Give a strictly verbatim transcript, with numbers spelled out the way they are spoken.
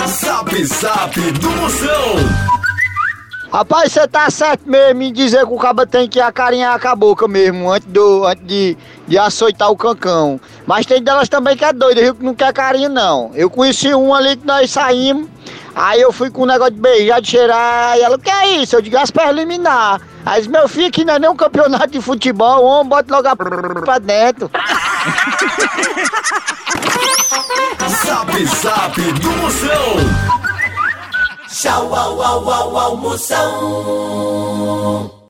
Zap Zap do Moção. Rapaz, você tá certo mesmo em dizer que o cabo tem que acarinhar com a boca mesmo, antes, do, antes de, de açoitar o cancão. Mas tem delas também que é doida, viu, que não quer carinho não. Eu conheci um ali que nós saímos, aí eu fui com um negócio de beijar, de cheirar, e ela, o que é isso? Eu digo, as preliminar. Aí disse, meu filho, que não é nem um campeonato de futebol, o homem bota logo a p... pra dentro. Zap Zap do Moção. Tchau, au, au, au, au, Moção.